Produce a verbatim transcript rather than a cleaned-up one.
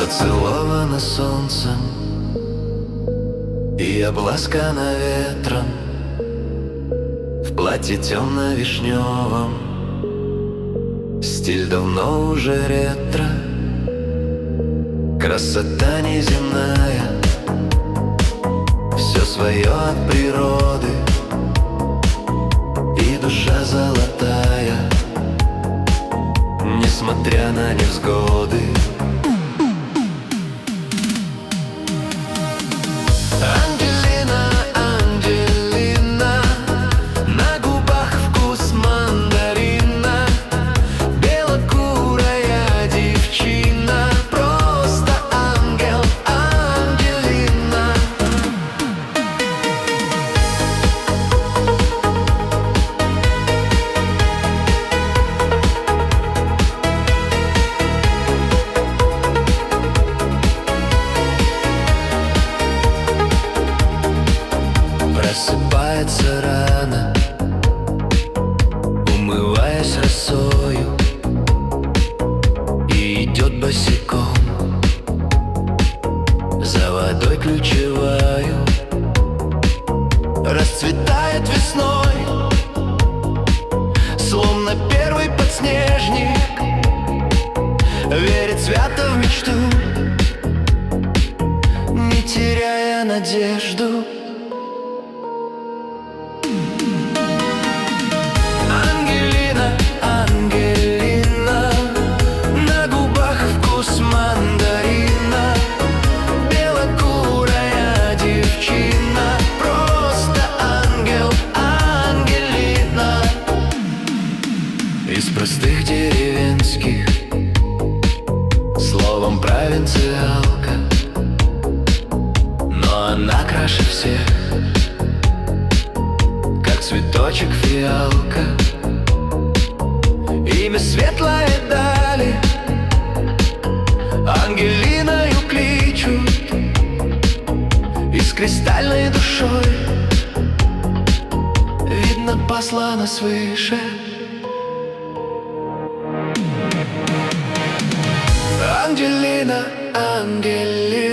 Поцелована солнцем и обласкана ветром, в платье темно-вишневом, стиль давно уже ретро. Красота неземная, все свое от природы, и душа золотая, несмотря на невзгоды. Просыпается рано, умываясь росою, и идет босиком за водой ключеваю. Расцветает весной, словно первый подснежник, верит свято в мечту, не теряя надежду. Из простых деревенских, словом провинциалка, но она краше всех, как цветочек фиалка. Имя светлое дали, Ангелиною кличут, и с кристальной душой, видно, послана свыше. Ангелина, Ангелина.